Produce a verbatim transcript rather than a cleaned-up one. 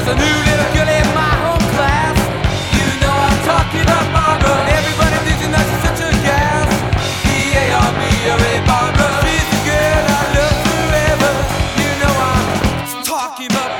There's a new little girl in my home class. You know I'm talking about Barbara. Everybody thinks that she's such a gas. B A R B R A Barbara. She's the girl I love forever. You know I'm talking about